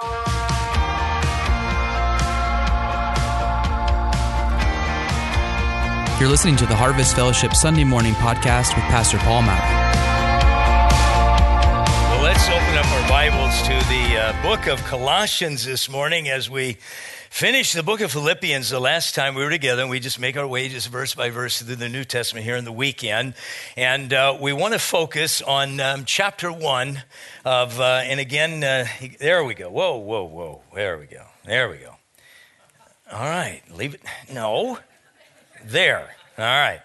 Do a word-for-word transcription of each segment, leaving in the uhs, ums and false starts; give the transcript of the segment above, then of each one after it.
You're listening to the Harvest Fellowship Sunday Morning Podcast with Pastor Paul Malley. Well, let's open up our Bibles to the uh, book of Colossians this morning as we finish the book of Philippians. The last time we were together, and we just make our way just verse by verse through the New Testament here in the weekend. And uh, we want to focus on um, chapter one of, uh, and again, uh, there we go. Whoa, whoa, whoa. There we go. There we go. All right. Leave it. No. There. All right.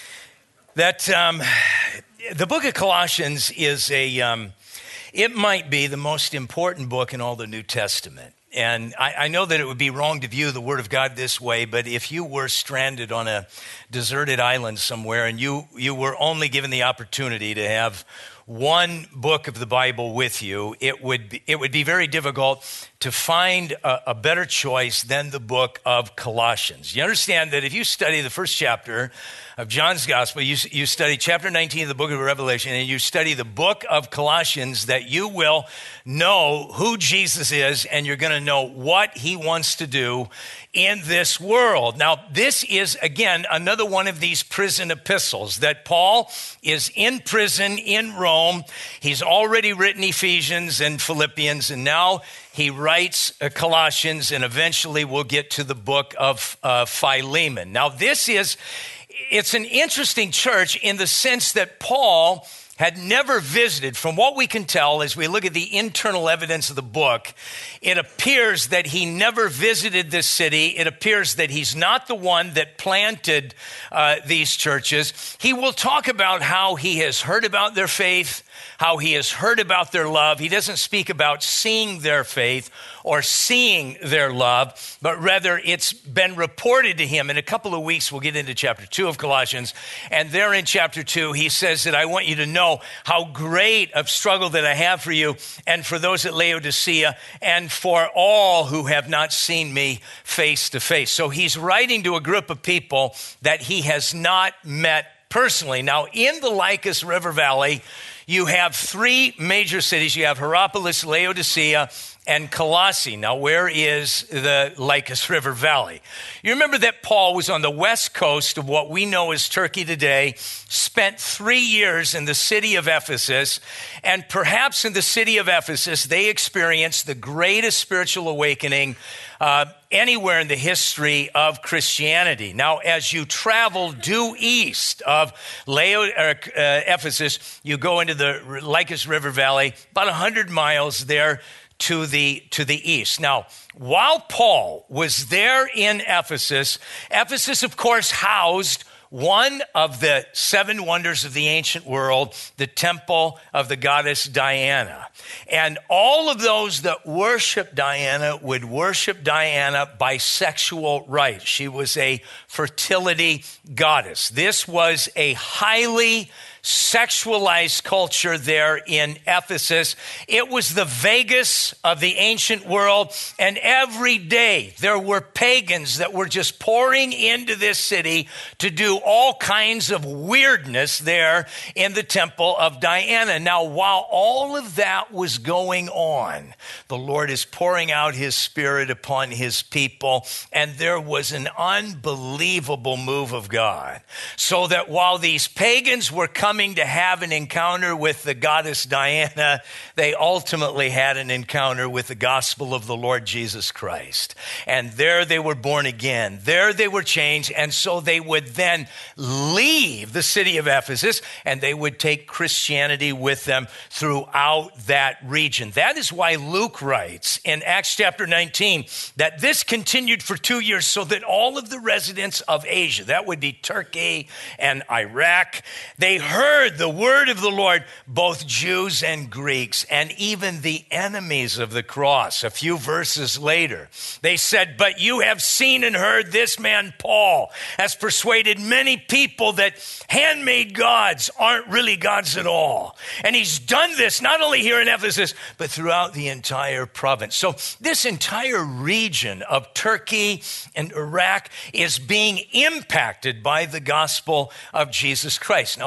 That um, the book of Colossians is a, um, it might be the most important book in all the New Testament. And I, I know that it would be wrong to view the Word of God this way, but if you were stranded on a deserted island somewhere and you, you were only given the opportunity to have one book of the Bible with you, it would be, it would be very difficult to find a, a better choice than the book of Colossians. You understand that if you study the first chapter of John's Gospel, you, you study chapter nineteen of the book of Revelation, and you study the book of Colossians, that you will know who Jesus is, and you're going to know what he wants to do in this world. Now, this is, again, another one of these prison epistles that Paul is in prison in Rome. He's already written Ephesians and Philippians, and now he writes uh, Colossians, and eventually we'll get to the book of uh, Philemon. Now, this is, it's an interesting church in the sense that Paul had never visited. From what we can tell as we look at the internal evidence of the book, it appears that he never visited this city. It appears that he's not the one that planted uh, these churches. He will talk about how he has heard about their faith, how he has heard about their love. He doesn't speak about seeing their faith or seeing their love, but rather it's been reported to him. In a couple of weeks, we'll get into chapter two of Colossians. And there in chapter two, he says that I want you to know how great of struggle that I have for you and for those at Laodicea and for all who have not seen me face to face. So he's writing to a group of people that he has not met personally. Now, in the Lycus River Valley, you have three major cities. You have Hierapolis, Laodicea, and Colossae. Now, where is the Lycus River Valley? You remember that Paul was on the west coast of what we know as Turkey today, spent three years in the city of Ephesus, and perhaps in the city of Ephesus, they experienced the greatest spiritual awakening uh, anywhere in the history of Christianity. Now, as you travel due east of Leo, uh, uh, Ephesus, you go into the Lycus River Valley, about one hundred miles there to the to the east. Now, while Paul was there in Ephesus, Ephesus, of course, housed one of the seven wonders of the ancient world, the temple of the goddess Diana. And all of those that worship Diana would worship Diana by sexual right. She was a fertility goddess. This was a highly sexualized culture there in Ephesus. It was the Vegas of the ancient world, and every day there were pagans that were just pouring into this city to do all kinds of weirdness there in the temple of Diana. Now, while all of that was going on, the Lord is pouring out his Spirit upon his people, and there was an unbelievable move of God. So that while these pagans were coming coming to have an encounter with the goddess Diana, they ultimately had an encounter with the gospel of the Lord Jesus Christ. And there they were born again. There they were changed. And so they would then leave the city of Ephesus and they would take Christianity with them throughout that region. That is why Luke writes in Acts chapter nineteen that this continued for two years so that all of the residents of Asia, that would be Turkey and Iraq, they heard the word of the Lord, both Jews and Greeks, and even the enemies of the cross. A few verses later, they said, "But you have seen and heard this man Paul has persuaded many people that handmade gods aren't really gods at all. And he's done this not only here in Ephesus, but throughout the entire province." So this entire region of Turkey and Iraq is being impacted by the gospel of Jesus Christ. Now, what appears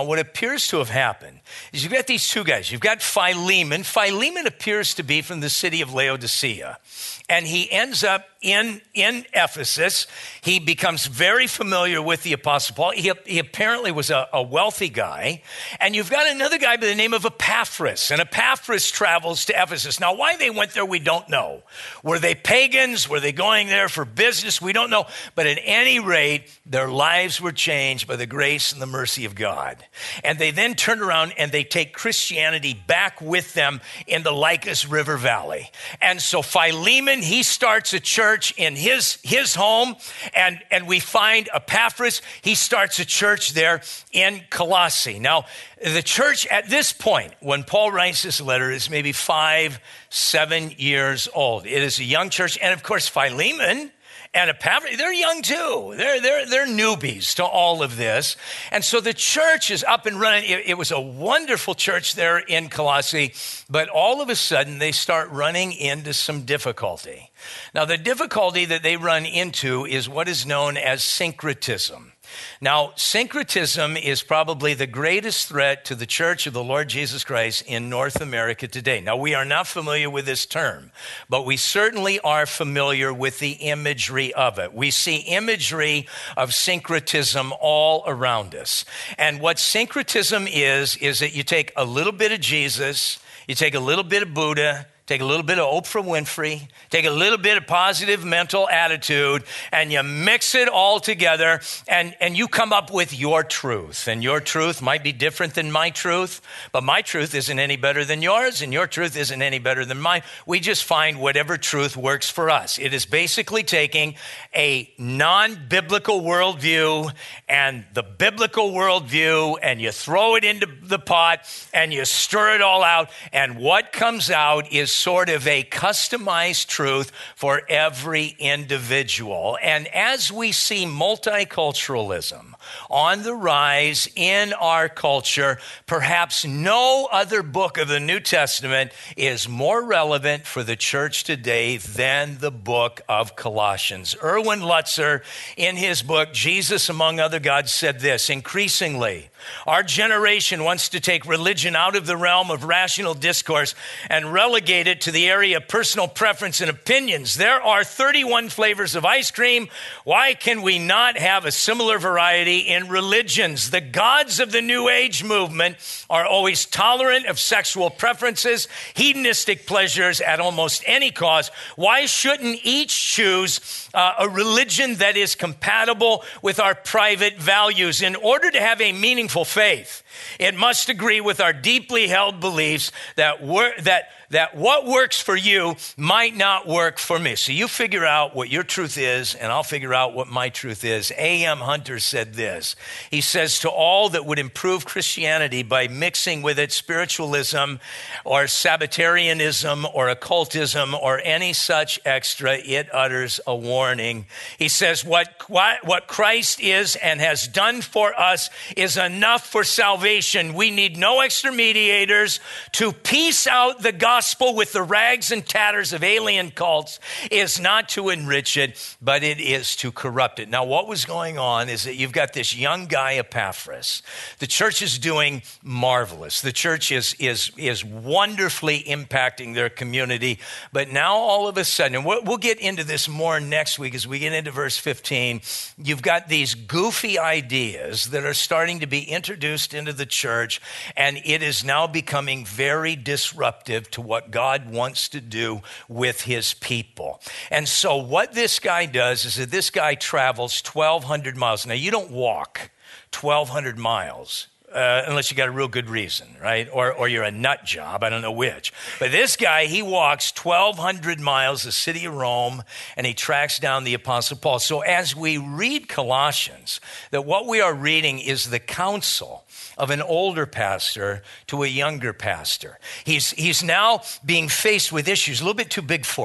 appears to have happened is you've got these two guys. You've got Philemon. Philemon appears to be from the city of Laodicea. And he ends up in, in Ephesus. He becomes very familiar with the Apostle Paul. He, he apparently was a, a wealthy guy. And you've got another guy by the name of Epaphras. And Epaphras travels to Ephesus. Now, why they went there, we don't know. Were they pagans? Were they going there for business? We don't know. But at any rate, their lives were changed by the grace and the mercy of God. And they then turn around and they take Christianity back with them in the Lycus River Valley. And so Philemon, he starts a church in his, his home, and, and we find Epaphras, he starts a church there in Colossae. Now, the church at this point, when Paul writes this letter, is maybe five, seven years old. It is a young church, and of course, Philemon and Epaphras, they're young too. They're, they're, they're newbies to all of this. And so the church is up and running. It, it was a wonderful church there in Colossae, but all of a sudden they start running into some difficulty. Now, the difficulty that they run into is what is known as syncretism. Now, syncretism is probably the greatest threat to the Church of the Lord Jesus Christ in North America today. Now, we are not familiar with this term, but we certainly are familiar with the imagery of it. We see imagery of syncretism all around us. And what syncretism is, is that you take a little bit of Jesus, you take a little bit of Buddha, take a little bit of Oprah Winfrey, take a little bit of positive mental attitude, and you mix it all together, and, and you come up with your truth. And your truth might be different than my truth, but my truth isn't any better than yours, and your truth isn't any better than mine. We just find whatever truth works for us. It is basically taking a non-biblical worldview and the biblical worldview, and you throw it into the pot, and you stir it all out, and what comes out is sort of a customized truth for every individual. And as we see multiculturalism on the rise in our culture, perhaps no other book of the New Testament is more relevant for the church today than the book of Colossians. Erwin Lutzer, in his book, Jesus Among Other Gods, said this: increasingly, our generation wants to take religion out of the realm of rational discourse and relegate it to the area of personal preference and opinions. There are thirty-one flavors of ice cream. Why can we not have a similar variety in religions? The gods of the New Age movement are always tolerant of sexual preferences, hedonistic pleasures at almost any cost. Why shouldn't each choose uh, a religion that is compatible with our private values? In order to have a meaningful faith, it must agree with our deeply held beliefs that wor- that that what works for you might not work for me. So you figure out what your truth is, and I'll figure out what my truth is. A M Hunter said this. He says, to all that would improve Christianity by mixing with it spiritualism or Sabbatarianism or occultism or any such extra, it utters a warning. He says, what, what Christ is and has done for us is enough for salvation. We need no extra mediators. To piece out the gospel with the rags and tatters of alien cults is not to enrich it, but it is to corrupt it. Now, what was going on is that you've got this young guy, Epaphras. The church is doing marvelous. The church is, is, is wonderfully impacting their community. But now all of a sudden, and we'll, we'll get into this more next week as we get into verse fifteen, you've got these goofy ideas that are starting to be introduced into the church, and it is now becoming very disruptive to what God wants to do with his people. And so what this guy does is that this guy travels twelve hundred miles. Now, you don't walk twelve hundred miles uh, unless you got a real good reason, right? Or, or you're a nut job. I don't know which. But this guy, he walks twelve hundred miles, the city of Rome, and he tracks down the Apostle Paul. So as we read Colossians, that what we are reading is the counsel of an older pastor to a younger pastor. He's, he's now being faced with issues a little bit too big for him.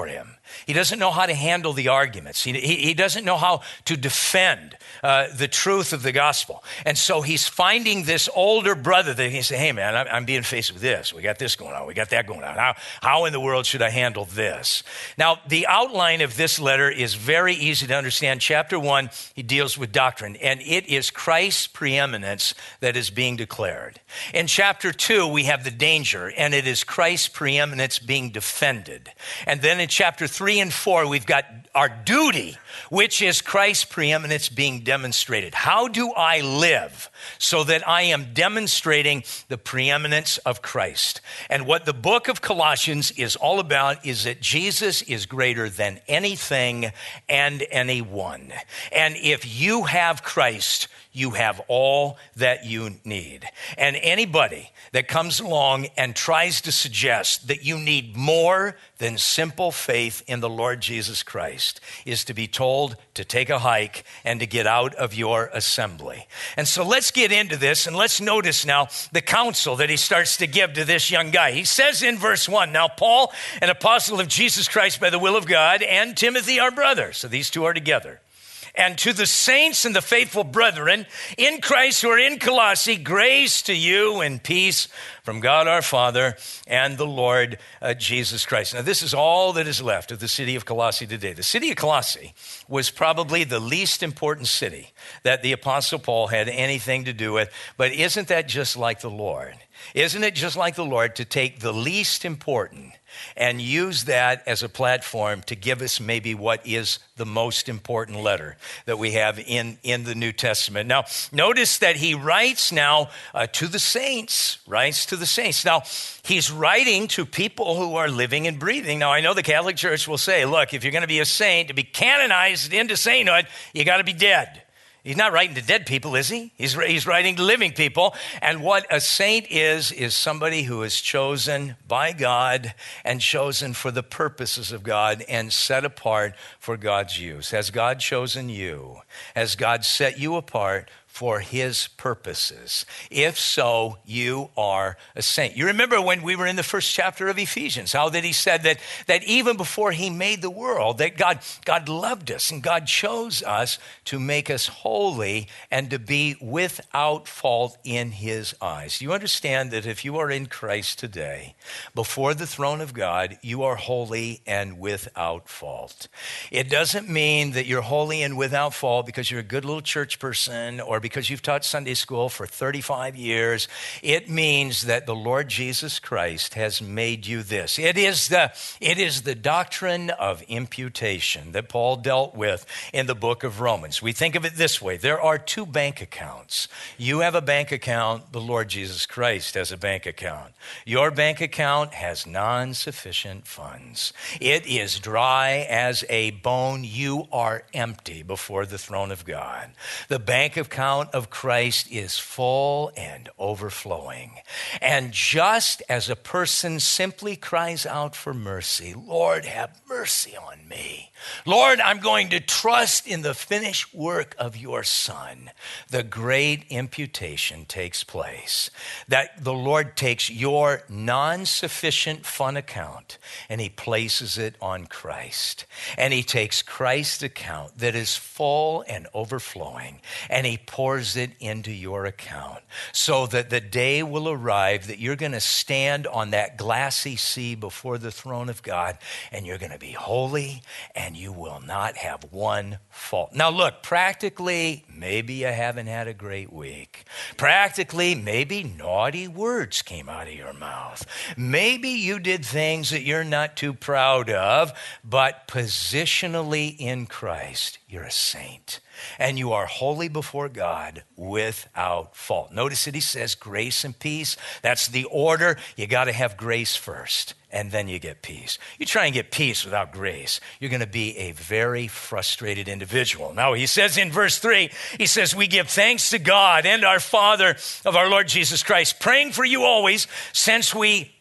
He doesn't know how to handle the arguments. He, he, he doesn't know how to defend uh, the truth of the gospel. And so he's finding this older brother that he can say, hey, man, I'm, I'm being faced with this. We got this going on. We got that going on. How, how in the world should I handle this? Now, the outline of this letter is very easy to understand. Chapter one, he deals with doctrine, and it is Christ's preeminence that is being declared. In chapter two, we have the danger, and it is Christ's preeminence being defended. And then in chapter three and four, we've got our duty, which is Christ's preeminence being demonstrated. How do I live so that I am demonstrating the preeminence of Christ? And what the book of Colossians is all about is that Jesus is greater than anything and anyone. And if you have Christ, you have all that you need. And anybody that comes along and tries to suggest that you need more than simple faith in the Lord Jesus Christ is to be told to take a hike and to get out of your assembly. And so let's get into this, and let's notice now the counsel that he starts to give to this young guy. He says in verse one, now Paul, an apostle of Jesus Christ by the will of God, and Timothy our brother. So these two are together. And to the saints and the faithful brethren in Christ who are in Colossae, grace to you and peace from God our Father and the Lord uh, Jesus Christ. Now, this is all that is left of the city of Colossae today. The city of Colossae was probably the least important city that the Apostle Paul had anything to do with. But isn't that just like the Lord? Isn't it just like the Lord to take the least important and use that as a platform to give us maybe what is the most important letter that we have in, in the New Testament? Now, notice that he writes now uh, to the saints, writes to the saints. Now, he's writing to people who are living and breathing. Now, I know the Catholic Church will say, look, if you're going to be a saint, to be canonized into sainthood, you got to be dead. He's not writing to dead people, is he? He's, he's writing to living people. And what a saint is, is somebody who is chosen by God and chosen for the purposes of God and set apart for God's use. Has God chosen you? Has God set you apart for his purposes? If so, you are a saint. You remember when we were in the first chapter of Ephesians, how that he said that, that even before he made the world, that God, God loved us and God chose us to make us holy and to be without fault in his eyes. You understand that if you are in Christ today, before the throne of God, you are holy and without fault. It doesn't mean that you're holy and without fault because you're a good little church person or because you've taught Sunday school for thirty-five years. It means that the Lord Jesus Christ has made you this. It is the, it is the doctrine of imputation that Paul dealt with in the book of Romans. We think of it this way. There are two bank accounts. You have a bank account. The Lord Jesus Christ has a bank account. Your bank account has non-sufficient funds. It is dry as a bone. You are empty before the throne of God. The bank account of Christ is full and overflowing. And just as a person simply cries out for mercy, Lord, have mercy on me. Lord, I'm going to trust in the finished work of your Son. The great imputation takes place. That the Lord takes your non-sufficient fund account and he places it on Christ. And he takes Christ's account that is full and overflowing and he pours it into your account so that the day will arrive that you're going to stand on that glassy sea before the throne of God and you're going to be holy and you will not have one fault. Now look, practically, maybe you haven't had a great week. Practically, maybe naughty words came out of your mouth. Maybe you did things that you're not too proud of, but positionally in Christ, you're a saint. And you are holy before God without fault. Notice that he says grace and peace. That's the order. You got to have grace first, and then you get peace. You try and get peace without grace, you're going to be a very frustrated individual. Now, he says in verse three, he says, we give thanks to God and our Father of our Lord Jesus Christ, praying for you always, since we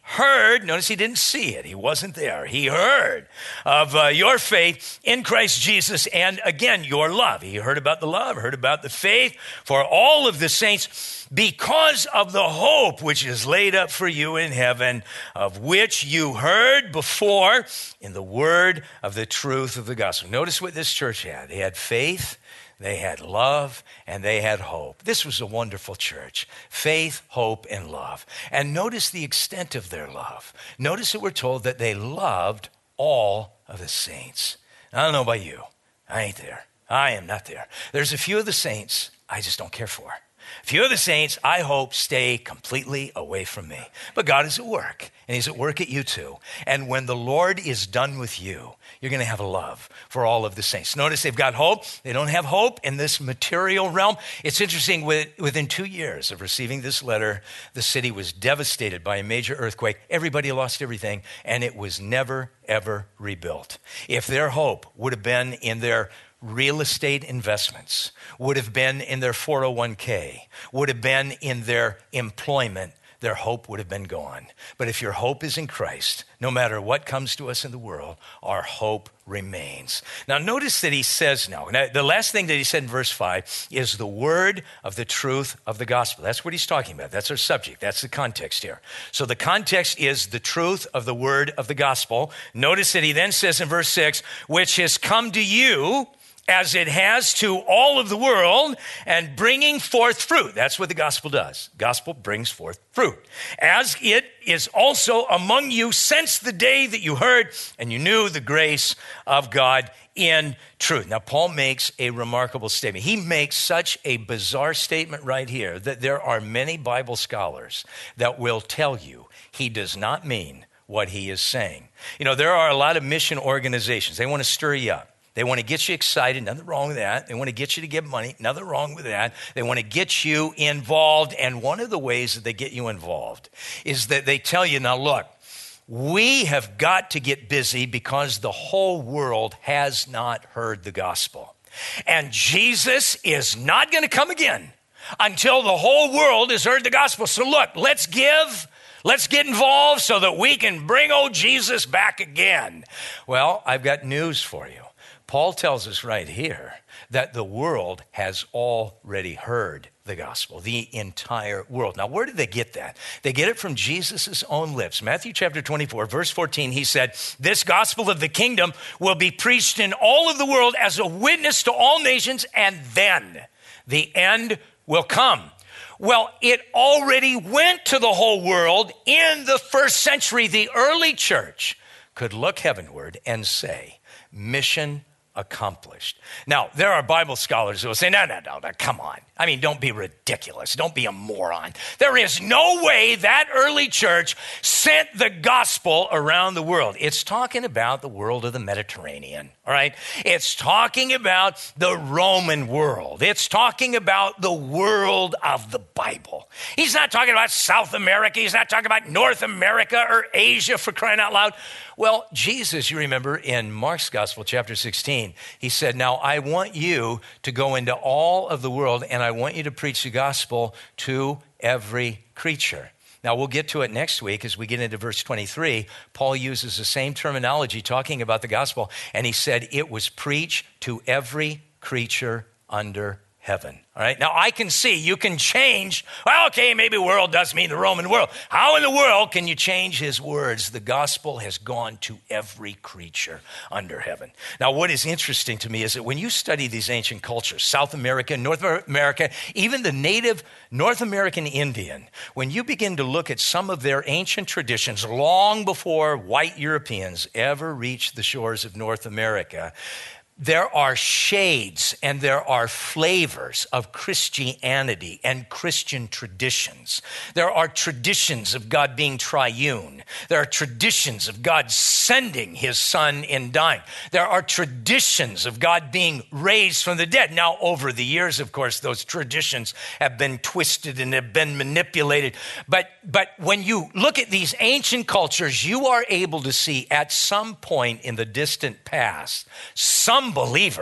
heard, notice he didn't see it, he wasn't there. He heard of uh, your faith in Christ Jesus, and again, your love. He heard about the love, heard about the faith for all of the saints, because of the hope which is laid up for you in heaven, of which you heard before in the word of the truth of the gospel. Notice what this church had. They had faith, they had love, and they had hope. This was a wonderful church. Faith, hope, and love. And notice the extent of their love. Notice that we're told that they loved all of the saints. I don't know about you. I ain't there. I am not there. There's a few of the saints I just don't care for. A few of the saints, I hope, stay completely away from me. But God is at work, and he's at work at you too. And when the Lord is done with you, you're going to have a love for all of the saints. Notice they've got hope. They don't have hope in this material realm. It's interesting, within two years of receiving this letter, the city was devastated by a major earthquake. Everybody lost everything, and it was never, ever rebuilt. If their hope would have been in their real estate investments, would have been in their four oh one k, would have been in their employment, their hope would have been gone. But if your hope is in Christ, no matter what comes to us in the world, our hope remains. Now notice that he says now, now the last thing that he said in verse five is the word of the truth of the gospel. That's what he's talking about. That's our subject. That's the context here. So the context is the truth of the word of the gospel. Notice that he then says in verse six, which has come to you as it has to all of the world, and bringing forth fruit. That's what the gospel does. Gospel brings forth fruit. As it is also among you since the day that you heard and you knew the grace of God in truth. Now, Paul makes a remarkable statement. He makes such a bizarre statement right here that there are many Bible scholars that will tell you he does not mean what he is saying. You know, there are a lot of mission organizations. They want to stir you up. They want to get you excited, nothing wrong with that. They want to get you to give money, nothing wrong with that. They want to get you involved, and one of the ways that they get you involved is that they tell you, now look, we have got to get busy because the whole world has not heard the gospel. And Jesus is not going to come again until the whole world has heard the gospel. So look, let's give. Let's get involved so that we can bring old Jesus back again. Well, I've got news for you. Paul tells us right here that the world has already heard the gospel, the entire world. Now, where did they get that? They get it from Jesus' own lips. Matthew chapter twenty-four, verse fourteen, he said, this gospel of the kingdom will be preached in all of the world as a witness to all nations, and then the end will come. Well, it already went to the whole world in the first century. The early church could look heavenward and say, mission accomplished. Now, there are Bible scholars who will say, no, no, no, no, come on. I mean, don't be ridiculous. Don't be a moron. There is no way that early church sent the gospel around the world. It's talking about the world of the Mediterranean, all right? It's talking about the Roman world. It's talking about the world of the Bible. He's not talking about South America. He's not talking about North America or Asia, for crying out loud. Well, Jesus, you remember in Mark's Gospel, chapter sixteen, he said, now I want you to go into all of the world, and I want you to preach the gospel to every creature. Now, we'll get to it next week as we get into verse twenty-three. Paul uses the same terminology talking about the gospel, and he said it was preached to every creature under heaven. All right. Now, I can see you can change. Well, okay, maybe world does mean the Roman world. How in the world can you change his words? The gospel has gone to every creature under heaven. Now, what is interesting to me is that when you study these ancient cultures, South America, North America, even the native North American Indian, when you begin to look at some of their ancient traditions long before white Europeans ever reached the shores of North America, there are shades and there are flavors of Christianity and Christian traditions. There are traditions of God being triune. There are traditions of God sending his son in dying. There are traditions of God being raised from the dead. Now, over the years, of course, those traditions have been twisted and have been manipulated. But, but when you look at these ancient cultures, you are able to see at some point in the distant past, some believer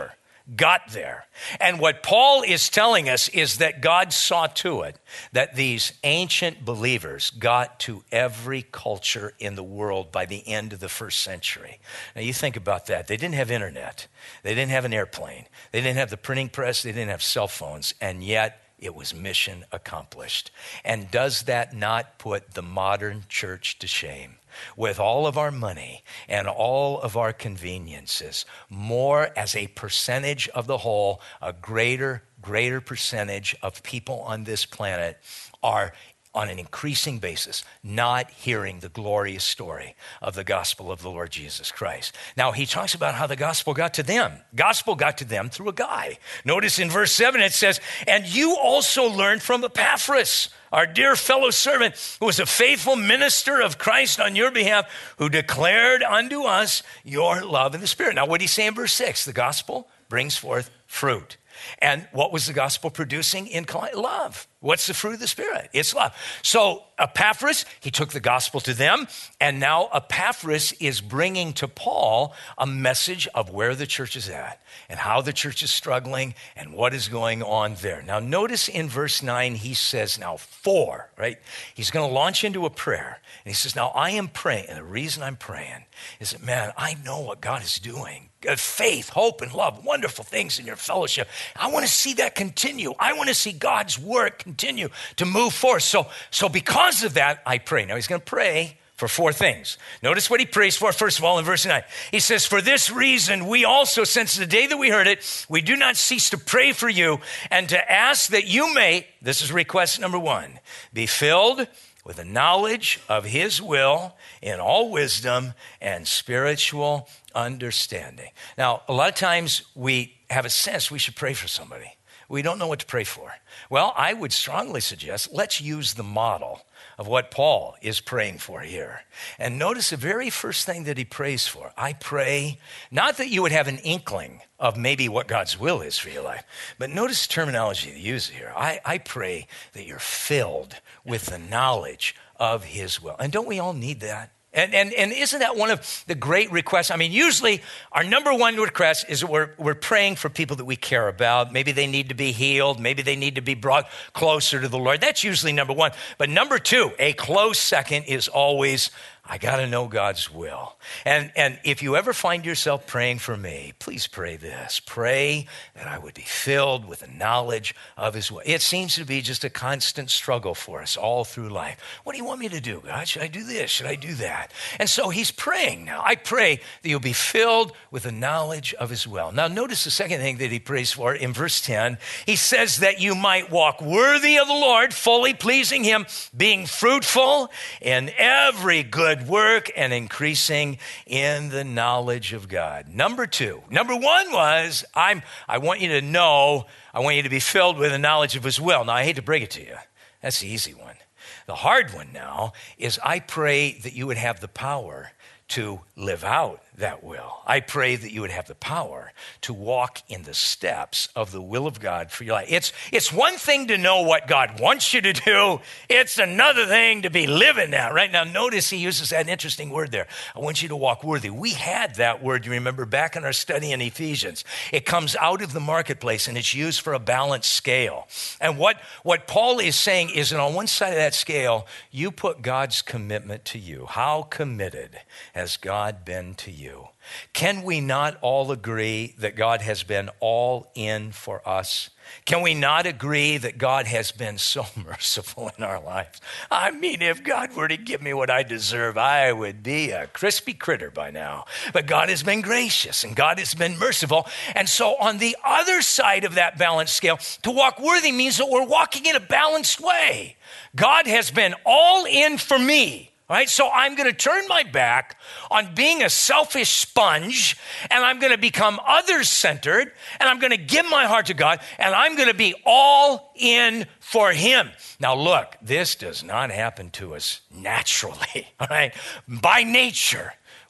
got there. And what Paul is telling us is that God saw to it that these ancient believers got to every culture in the world by the end of the first century. Now you think about that. They didn't have internet. They didn't have an airplane. They didn't have the printing press. They didn't have cell phones. And yet it was mission accomplished. And does that not put the modern church to shame? With all of our money and all of our conveniences, more as a percentage of the whole, a greater, greater percentage of people on this planet are on an increasing basis, not hearing the glorious story of the gospel of the Lord Jesus Christ. Now, he talks about how the gospel got to them. Gospel got to them through a guy. Notice in verse seven, it says, and you also learned from Epaphras, our dear fellow servant, who was a faithful minister of Christ on your behalf, who declared unto us your love in the Spirit. Now, what did he say in verse six? The gospel brings forth fruit. And what was the gospel producing in love? What's the fruit of the Spirit? It's love. So Epaphras, he took the gospel to them, and now Epaphras is bringing to Paul a message of where the church is at and how the church is struggling and what is going on there. Now notice in verse nine, he says now for, right? He's going to launch into a prayer. And he says, now I am praying, and the reason I'm praying is that, man, I know what God is doing. Faith, hope, and love, wonderful things in your fellowship. I want to see that continue. I want to see God's work continue to move forth. So, so because of that, I pray. Now he's going to pray for four things. Notice what he prays for, first of all, in verse nine. He says, for this reason, we also, since the day that we heard it, we do not cease to pray for you and to ask that you may, this is request number one, be filled with the knowledge of his will in all wisdom and spiritual understanding. Now, a lot of times we have a sense we should pray for somebody. We don't know what to pray for. Well, I would strongly suggest let's use the model of what Paul is praying for here. And notice the very first thing that he prays for. I pray not that you would have an inkling of maybe what God's will is for your life, but notice the terminology he uses here. I, I pray that you're filled with the knowledge of his will. And don't we all need that? And, and, and isn't that one of the great requests? I mean, usually our number one request is that we're, we're praying for people that we care about. Maybe they need to be healed. Maybe they need to be brought closer to the Lord. That's usually number one. But number two, a close second is always, I got to know God's will. And, and if you ever find yourself praying for me, please pray this. Pray that I would be filled with the knowledge of his will. It seems to be just a constant struggle for us all through life. What do you want me to do, God? Should I do this? Should I do that? And so he's praying now. I pray that you'll be filled with the knowledge of his will. Now notice the second thing that he prays for in verse ten. He says that you might walk worthy of the Lord, fully pleasing him, being fruitful in every good work and increasing in the knowledge of God. Number two. Number one was, I'm, I want you to know, I want you to be filled with the knowledge of his will. Now, I hate to break it to you. That's the easy one. The hard one now is I pray that you would have the power to live out that will. I pray that you would have the power to walk in the steps of the will of God for your life. It's, it's one thing to know what God wants you to do. It's another thing to be living that, right? Now, notice he uses that interesting word there. I want you to walk worthy. We had that word, you remember, back in our study in Ephesians. It comes out of the marketplace, and it's used for a balanced scale. And what, what Paul is saying is that on one side of that scale, you put God's commitment to you. How committed has God been to you? Can we not all agree that God has been all in for us? Can we not agree that God has been so merciful in our lives? I mean, if God were to give me what I deserve, I would be a crispy critter by now. But God has been gracious and God has been merciful. And so on the other side of that balanced scale, to walk worthy means that we're walking in a balanced way. God has been all in for me. All right, so I'm going to turn my back on being a selfish sponge, and I'm going to become others-centered, and I'm going to give my heart to God, and I'm going to be all in for him. Now look, this does not happen to us naturally, all right? By nature,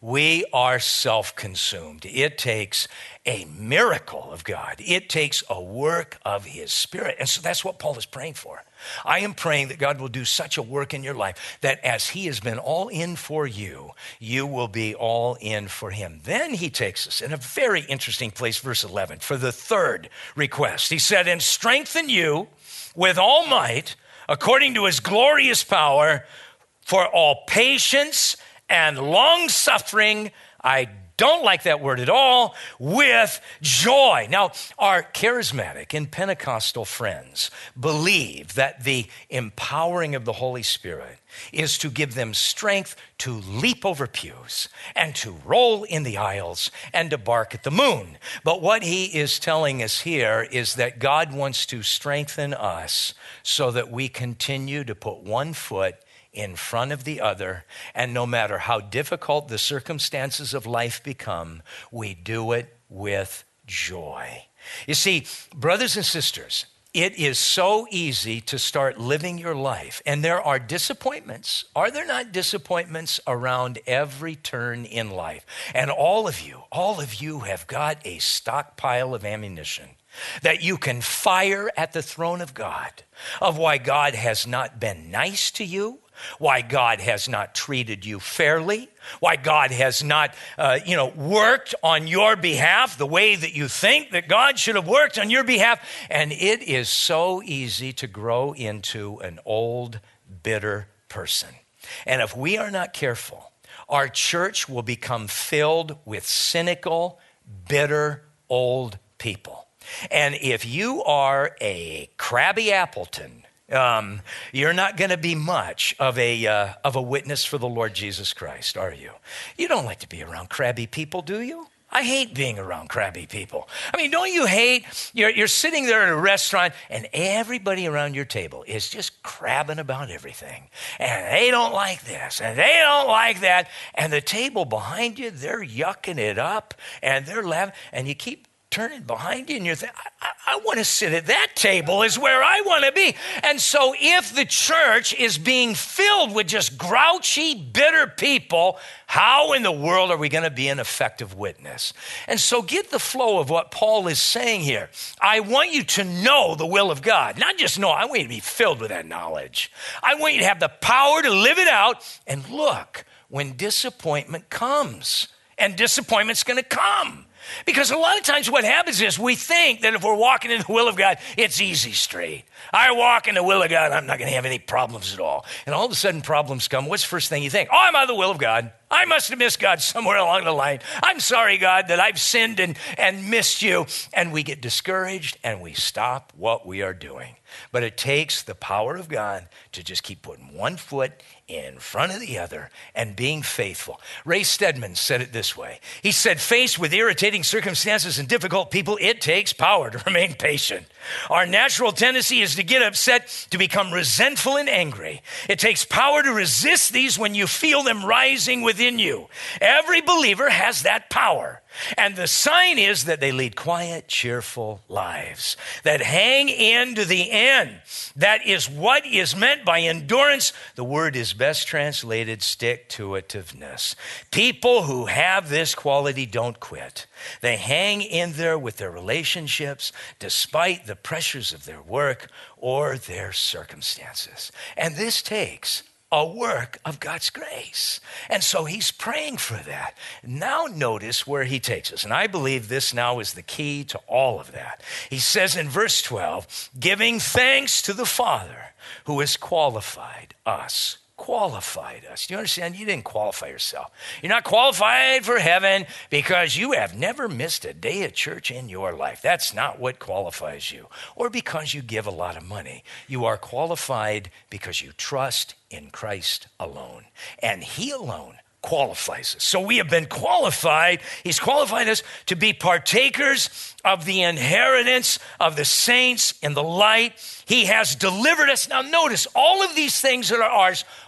we are self-consumed. It takes a miracle of God. It takes a work of his Spirit. And so that's what Paul is praying for. I am praying that God will do such a work in your life that as he has been all in for you, you will be all in for him. Then he takes us in a very interesting place, verse eleven, for the third request. He said, and strengthen you with all might, according to his glorious power, for all patience and long suffering. I don't like that word at all, with joy. Now, our charismatic and Pentecostal friends believe that the empowering of the Holy Spirit is to give them strength to leap over pews and to roll in the aisles and to bark at the moon. But what he is telling us here is that God wants to strengthen us so that we continue to put one foot in front of the other, and no matter how difficult the circumstances of life become, we do it with joy. You see, brothers and sisters, it is so easy to start living your life, and there are disappointments. Are there not disappointments around every turn in life? And all of you, all of you have got a stockpile of ammunition that you can fire at the throne of God, of why God has not been nice to you, why God has not treated you fairly, why God has not, uh, you know, worked on your behalf the way that you think that God should have worked on your behalf. And it is so easy to grow into an old, bitter person. And if we are not careful, our church will become filled with cynical, bitter, old people. And if you are a crabby Appleton, Um, you're not going to be much of a uh, of a witness for the Lord Jesus Christ, are you? You don't like to be around crabby people, do you? I hate being around crabby people. I mean, don't you hate, you're, you're sitting there at a restaurant and everybody around your table is just crabbing about everything. And they don't like this and they don't like that. And the table behind you, they're yucking it up and they're laughing. And you keep turning behind you and you're thinking, I, I, I want to sit at that table is where I want to be. And so if the church is being filled with just grouchy, bitter people, how in the world are we going to be an effective witness? And so get the flow of what Paul is saying here. I want you to know the will of God. Not just know, I want you to be filled with that knowledge. I want you to have the power to live it out. And look, when disappointment comes, and disappointment's going to come. Because a lot of times what happens is we think that if we're walking in the will of God, it's easy straight. I walk in the will of God, I'm not going to have any problems at all. And all of a sudden problems come. What's the first thing you think? Oh, I'm out of the will of God. I must have missed God somewhere along the line. I'm sorry, God, that I've sinned and, and missed you. And we get discouraged and we stop what we are doing. But it takes the power of God to just keep putting one foot in front of the other and being faithful. Ray Stedman said it this way. He said, faced with irritating circumstances and difficult people, it takes power to remain patient. Our natural tendency is to get upset, to become resentful and angry. It takes power to resist these when you feel them rising within you. Every believer has that power. And the sign is that they lead quiet, cheerful lives that hang in to the end. That is what is meant by endurance. The word is best translated stick-to-itiveness. People who have this quality don't quit. They hang in there with their relationships despite the pressures of their work or their circumstances. And this takes a work of God's grace. And so he's praying for that. Now notice where he takes us. And I believe this now is the key to all of that. He says in verse twelve, giving thanks to the Father who has qualified us. Qualified us. Do you understand? You didn't qualify yourself. You're not qualified for heaven because you have never missed a day of church in your life. That's not what qualifies you. Or because you give a lot of money. You are qualified because you trust in Christ alone. And he alone qualifies us. So we have been qualified. He's qualified us to be partakers of the inheritance of the saints in the light. He has delivered us. Now notice, all of these things that are ours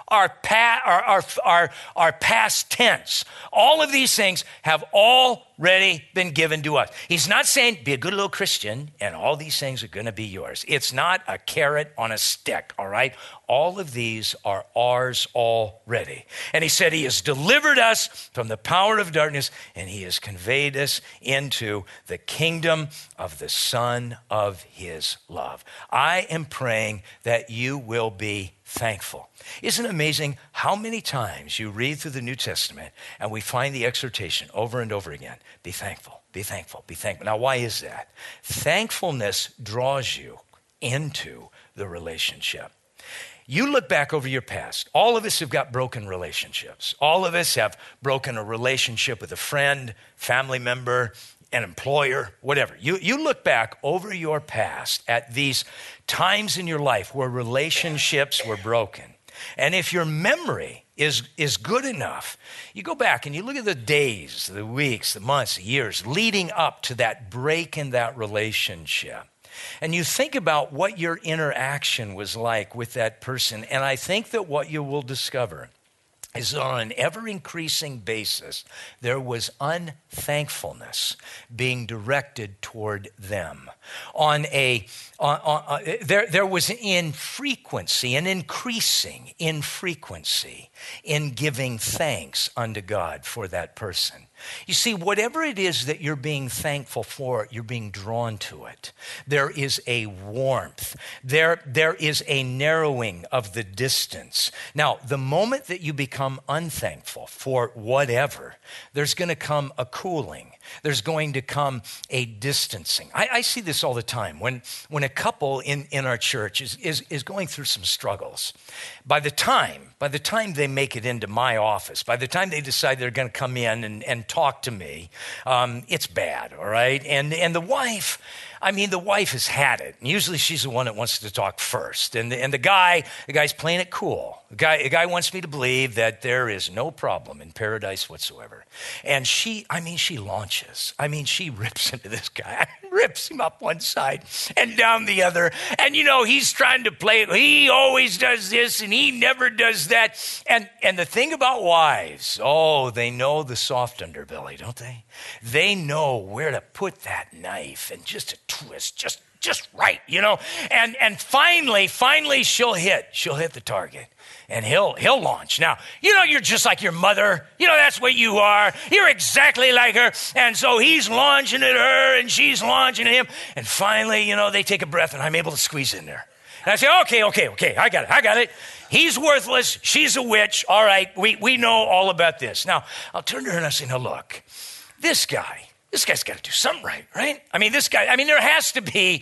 are, pa- are, are, are, are past tense. All of these things have already been given to us. He's not saying, be a good little Christian, and all these things are going to be yours. It's not a carrot on a stick, all right? All of these are ours already. And he said he has delivered us from the power of darkness, and he has conveyed us into the kingdom of the Son of his love. I am praying that you will be thankful. Isn't it amazing how many times you read through the New Testament and we find the exhortation over and over again, be thankful, be thankful, be thankful. Now, why is that? Thankfulness draws you into the relationship. You look back over your past. All of us have got broken relationships. All of us have broken a relationship with a friend, family member, an employer, whatever. You, you look back over your past at these times in your life where relationships were broken. And if your memory is, is good enough, you go back and you look at the days, the weeks, the months, the years leading up to that break in that relationship. And you think about what your interaction was like with that person. And I think that what you will discover is that on an ever-increasing basis, there was unthankfulness being directed toward them. On a, on, on, uh, there, there was an infrequency, an increasing infrequency in giving thanks unto God for that person. You see, whatever it is that you're being thankful for, you're being drawn to it. There is a warmth. There, there is a narrowing of the distance. Now, the moment that you become unthankful for whatever, there's going to come a cooling. There's going to come a distancing. I, I see this all the time. When, when a couple in, in our church is, is, is going through some struggles, by the time, by the time they make it into my office, by the time they decide they're going to come in and, and talk to me, um, it's bad, all right? And, and the wife, I mean, the wife has had it. And usually she's the one that wants to talk first. And the, and the guy, the guy's playing it cool. The guy, the guy wants me to believe that there is no problem in paradise whatsoever. And she, I mean, she launches. I mean, she rips into this guy. Rips him up one side and down the other. And, you know, he's trying to play it. He always does this and he never does that. And, and the thing about wives, oh, they know the soft underbelly, don't they? They know where to put that knife and just a twist, just just right, you know? And and finally, finally she'll hit. She'll hit the target. And he'll he'll launch. Now, you know, you're just like your mother. You know, that's what you are. You're exactly like her. And so he's launching at her and she's launching at him. And finally, you know, they take a breath and I'm able to squeeze in there. And I say, okay, okay, okay, I got it, I got it. He's worthless. She's a witch. All right, we, we know all about this. Now, I'll turn to her and I say, now look, this guy, this guy's got to do something right, right? I mean, this guy, I mean, there has to be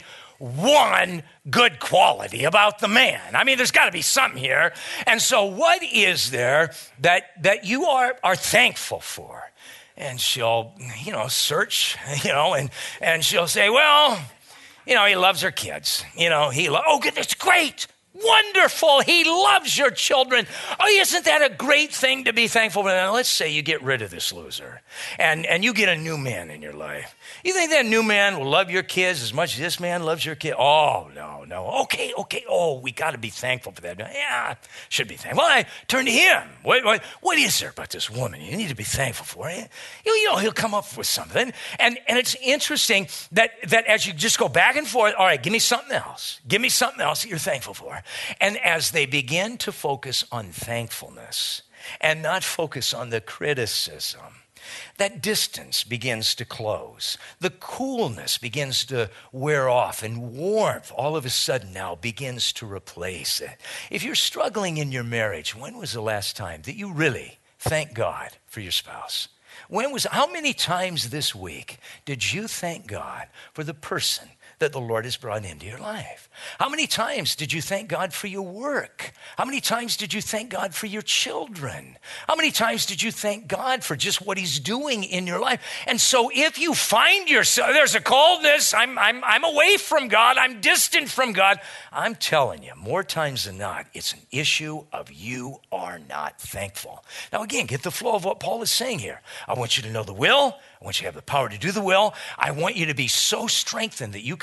one good quality about the man. I mean, there's got to be something here. And so what is there that that you are, are thankful for? And she'll, you know, search, you know, and, and she'll say, well, you know, he loves her kids. You know, he, lo- oh, that's great. Wonderful. He loves your children. Oh, isn't that a great thing to be thankful for? Now, let's say you get rid of this loser and, and you get a new man in your life. You think that new man will love your kids as much as this man loves your kid? Oh, no, no. Okay, okay. Oh, we got to be thankful for that. Yeah, should be thankful. Well, I turn to him. What, what, what is there about this woman you need to be thankful for? You, you know, he'll come up with something. And, and it's interesting that, that as you just go back and forth, all right, give me something else. Give me something else that you're thankful for. And as they begin to focus on thankfulness and not focus on the criticism, that distance begins to close. The coolness begins to wear off, and warmth all of a sudden now begins to replace it. If you're struggling in your marriage, when was the last time that you really thank God for your spouse? When was, how many times this week did you thank God for the person that the Lord has brought into your life? How many times did you thank God for your work? How many times did you thank God for your children? How many times did you thank God for just what he's doing in your life? And so if you find yourself, there's a coldness, I'm, I'm, I'm away from God, I'm distant from God, I'm telling you, more times than not, it's an issue of you are not thankful. Now again, get the flow of what Paul is saying here. I want you to know the will. I want you to have the power to do the will. I want you to be so strengthened that you can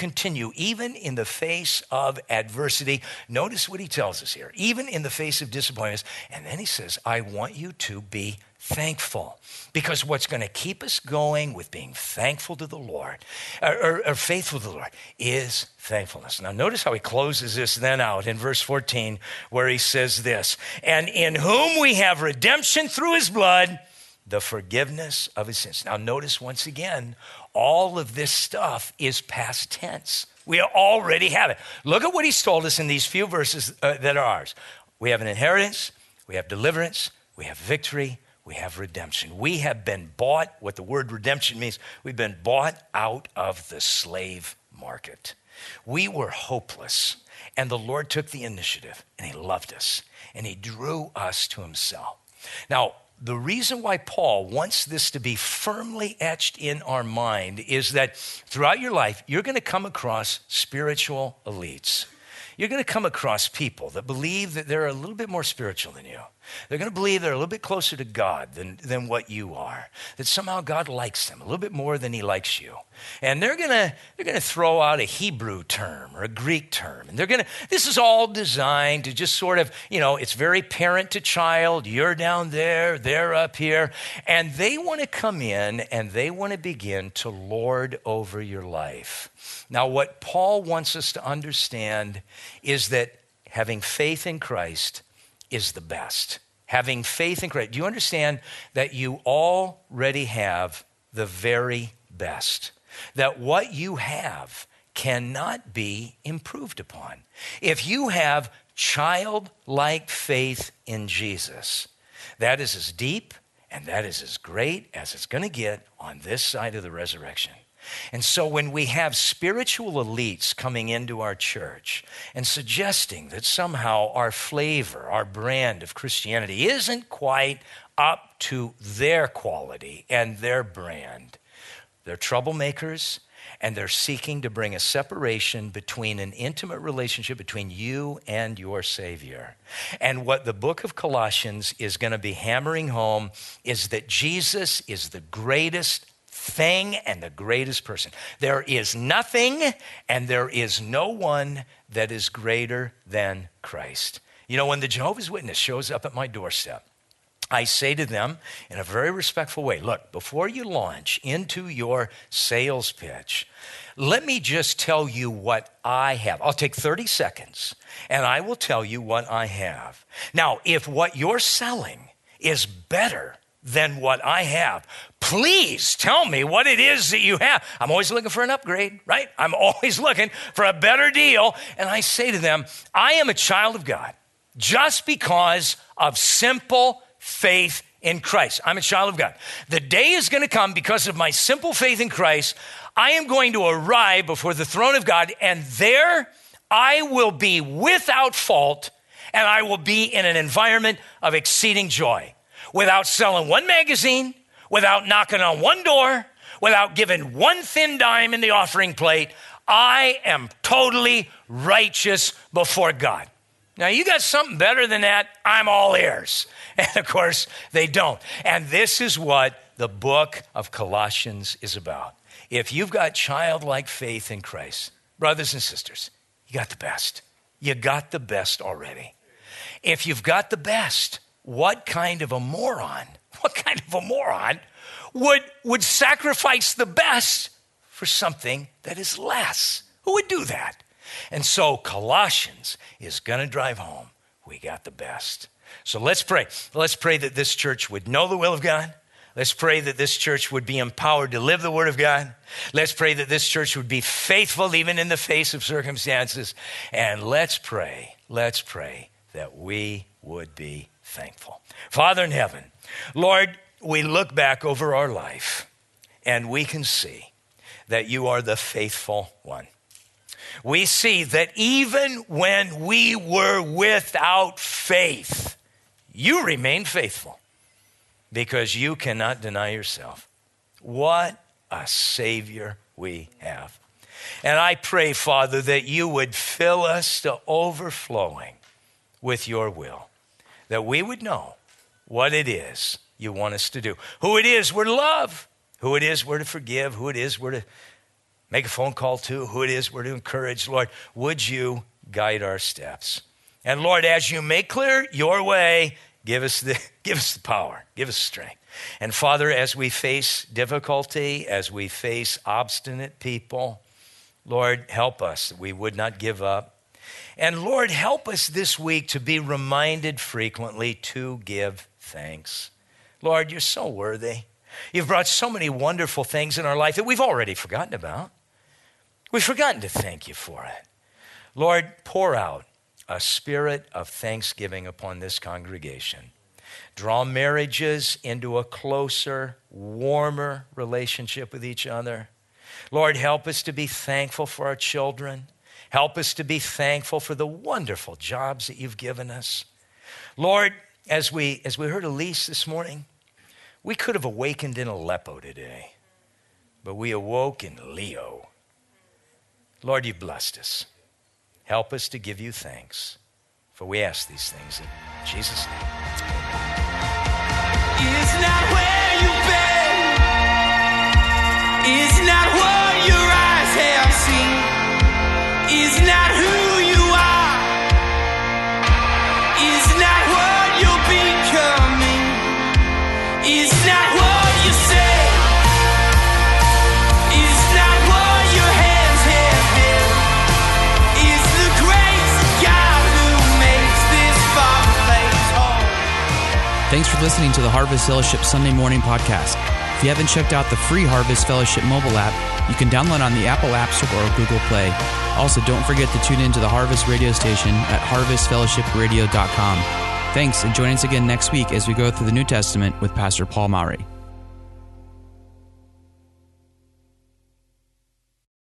continue even in the face of adversity. Notice what he tells us here, even in the face of disappointments. And then he says, I want you to be thankful, because what's going to keep us going with being thankful to the Lord, or, or, or faithful to the Lord, is thankfulness. Now notice how he closes this then out in verse fourteen, where he says this, and in whom we have redemption through his blood, the forgiveness of his sins. Now notice once again, all of this stuff is past tense. We already have it. Look at what he's told us in these few verses uh, that are ours. We have an inheritance, we have deliverance, we have victory, we have redemption. We have been bought, what the word redemption means, we've been bought out of the slave market. We were hopeless, and the Lord took the initiative, and he loved us, and he drew us to himself. Now, the reason why Paul wants this to be firmly etched in our mind is that throughout your life, you're going to come across spiritual elites. You're going to come across people that believe that they're a little bit more spiritual than you. They're going to believe they're a little bit closer to God than, than what you are, that somehow God likes them a little bit more than he likes you. And they're going to they're going to throw out a Hebrew term or a Greek term. And they're going to, this is all designed to just sort of, you know, it's very parent to child. You're down there, they're up here. And they want to come in and they want to begin to lord over your life. Now, what Paul wants us to understand is that having faith in Christ is the best. Having faith in Christ. Do you understand that you already have the very best? That what you have cannot be improved upon. If you have childlike faith in Jesus, that is as deep and that is as great as it's going to get on this side of the resurrection. And so when we have spiritual elites coming into our church and suggesting that somehow our flavor, our brand of Christianity isn't quite up to their quality and their brand, they're troublemakers, and they're seeking to bring a separation between an intimate relationship between you and your Savior. And what the book of Colossians is going to be hammering home is that Jesus is the greatest thing and the greatest person. There is nothing and there is no one that is greater than Christ. You know, when the Jehovah's Witness shows up at my doorstep, I say to them in a very respectful way, look, before you launch into your sales pitch, let me just tell you what I have. I'll take thirty seconds and I will tell you what I have. Now, if what you're selling is better than what I have, please tell me what it is that you have. I'm always looking for an upgrade, right? I'm always looking for a better deal. And I say to them, I am a child of God just because of simple faith in Christ. I'm a child of God. The day is going to come because of my simple faith in Christ. I am going to arrive before the throne of God, and there I will be without fault, and I will be in an environment of exceeding joy. Without selling one magazine, without knocking on one door, without giving one thin dime in the offering plate, I am totally righteous before God. Now, you got something better than that, I'm all ears. And of course, they don't. And this is what the book of Colossians is about. If you've got childlike faith in Christ, brothers and sisters, you got the best. You got the best already. If you've got the best, what kind of a moron, what kind of a moron would, would sacrifice the best for something that is less? Who would do that? And so Colossians is going to drive home, we got the best. So let's pray. Let's pray that this church would know the will of God. Let's pray that this church would be empowered to live the word of God. Let's pray that this church would be faithful even in the face of circumstances. And let's pray, let's pray that we would be thankful. Father in heaven, Lord, we look back over our life and we can see that you are the faithful one. We see that even when we were without faith, you remain faithful because you cannot deny yourself. What a Savior we have. And I pray, Father, that you would fill us to overflowing with your will, that we would know what it is you want us to do, who it is we're to love, who it is we're to forgive, who it is we're to make a phone call to who it is we're to encourage. Lord, would you guide our steps? And Lord, as you make clear your way, give us the, give us the power, give us strength. And Father, as we face difficulty, as we face obstinate people, Lord, help us that we would not give up. And Lord, help us this week to be reminded frequently to give thanks. Lord, you're so worthy. You've brought so many wonderful things in our life that we've already forgotten about. We've forgotten to thank you for it. Lord, pour out a spirit of thanksgiving upon this congregation. Draw marriages into a closer, warmer relationship with each other. Lord, help us to be thankful for our children. Help us to be thankful for the wonderful jobs that you've given us. Lord, as we as we heard Elise this morning, we could have awakened in Aleppo today, but we awoke in Leo. Lord, you've blessed us. Help us to give you thanks, for we ask these things in Jesus' name. It's not where you've been. It's not what your eyes have seen. It's not who you are. It's not what you're becoming. It's not what you say. It's not what your hands have been. It's the grace of God who makes this far place home. Thanks for listening to the Harvest Fellowship Sunday Morning Podcast. If you haven't checked out the free Harvest Fellowship mobile app, you can download on the Apple App Store or Google Play. Also, don't forget to tune in to the Harvest radio station at harvest fellowship radio dot com. Thanks, and join us again next week as we go through the New Testament with Pastor Paul Mowry.